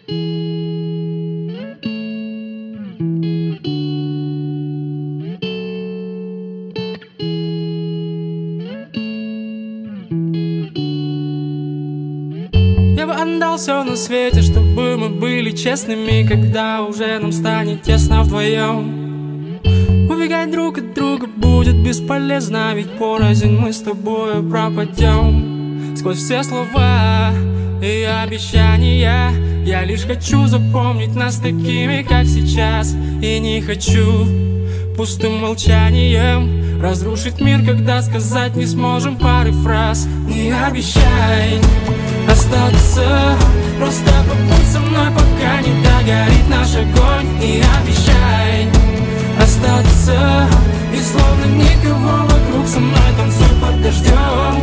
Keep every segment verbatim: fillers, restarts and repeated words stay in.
Я бы отдал все на свете, чтобы мы были честными, когда уже нам станет тесно вдвоем. Убегать друг от друга будет бесполезно, ведь порознь мы с тобою пропадем. Сквозь все слова и обещания я лишь хочу запомнить нас такими, как сейчас. И не хочу пустым молчанием разрушить мир, когда сказать не сможем пары фраз. Не обещай остаться, просто побудь со мной, пока не догорит наш огонь. Не обещай остаться, и словно никого вокруг, со мной танцуй под дождем.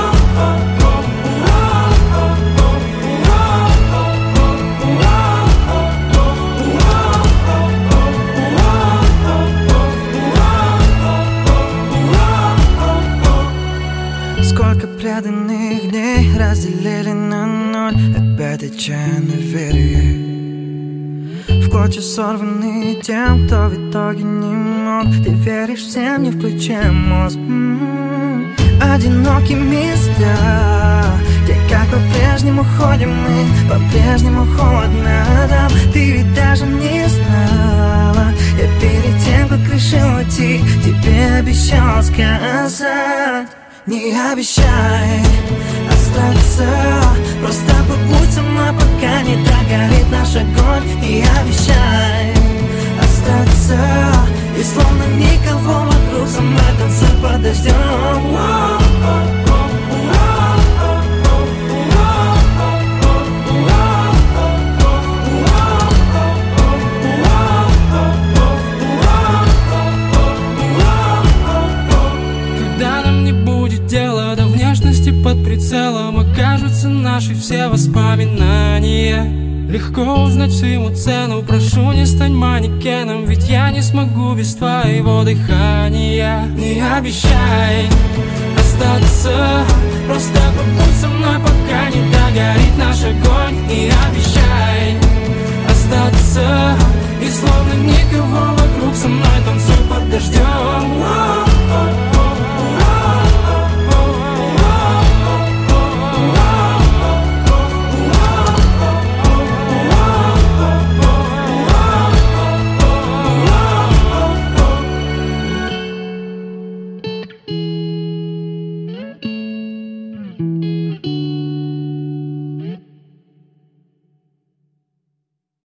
Сколько преданных дней разделили на ноль, опять отчаянно верю. В клочья сорванные тем, кто в итоге не мог. Ты веришь всем, не включая мозг. М-м-м. Одинокие места, где как по-прежнему ходим мы, по-прежнему холодно там. Ты ведь даже не знала, я перед тем, как решил уйти, тебе обещал сказать. Не обещай остаться, просто побудь со мной, пока не догорит наш огонь. Не обещай остаться, и словно никого вокруг, со мной танцуй под дождем. Дело до внешности под прицелом окажутся наши все воспоминания. Легко узнать всему цену, прошу, не стань манекеном, ведь я не смогу без твоего дыхания. Не обещай остаться, просто побудь со мной, пока не догорит наш огонь. Не обещай остаться, и словно никого вокруг, со мной танцуй под дождем.